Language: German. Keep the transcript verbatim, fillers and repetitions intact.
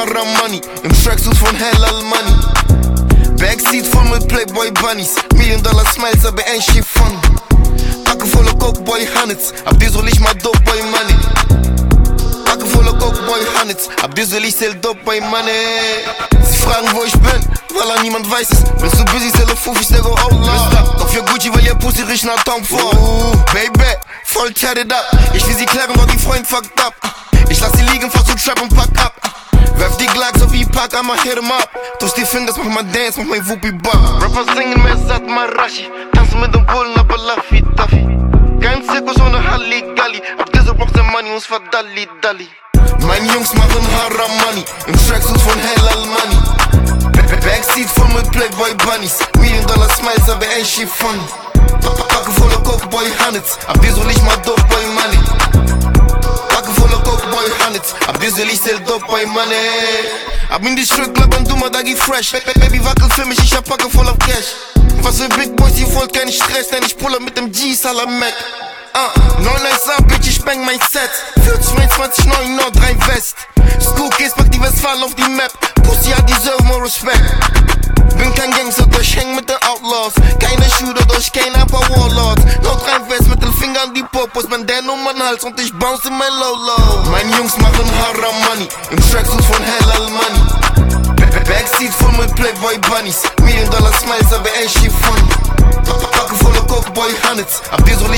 Haram Money. Im Tracksuit von Halal Money. Backseat voll mit Playboy Bunnies. Million Dollar Smiles, aber ain't shit funny. Backe voller Cokeboy Hunnits. Ab dir soll ich mal Dope Boy Money. Backe voller Cokeboy Hunnits. Ab dir soll ich sell Dope Boy Money. Sie fragen, wo ich bin, weil an niemand weiß es. Bist du busy, sell a Fufis, der go outlaw. Auf your Gucci, weil ihr Pussy riecht nach Tom Ford. uh, Baby, voll tatted up. Ich will sie klären, doch die Freund fucked up. Ich lass sie liegen, fahr so Trap und pack ab. Werf die Glocks so wie Pack, I'ma hit em up. Durch die Fingers, mach mal Dance, mach mein Wuppi-Bar. Rapper singen mehr satt Marashi. Tanzen mit dem Bullen, aber Laffy Taffy. Kein Zirkus ohne Halligalli. Ab dieser braucht der Money, uns verdalli dalli. Meine Jungs machen Haram Money. Im Tracksuit von Halal Money. Backseat voll mit Playboy Bunnies. Million Dollar Smiles, aber ain't shit funny. Backe voller Cokeboy Hunnits. Ab dir soll ich mal Dope Boy Money. Backe voller Cokeboy Hunnits. Ab dir soll ich sell Dope Boy Money. Ab in die Stripclub und du mal Dagi fresh. Baby wackel für mich, ich hab Packe voll auf Cash. Was für Big Boys, ihr wollt keinen Stress, denn ich puller mit dem G Salamek. Uh, neun eins A, Bitch, ich bang mein Set. vierzig, zweiundzwanzig, neun, Nord, drei West. School Kids, pack die Westfalen auf die Map. Pussy hat deserve more respect. Bin kein Gangster, doch ich häng mit den Outlaws. Keine Shooter, doch ich kein Upper Warlords. Nord, drei West, mit den Fingern an die Popos. Bandana um meinen Hals und ich bounce in mein Low-Low. Meine Jungs machen Haram Money. Im Tracksuit von Halal Money. Backseat voll mit Playboy Bunnies. Million Dollar Smiles, aber ain't shit funny. Backe voller Cokeboy Hunnits. Ab dir soll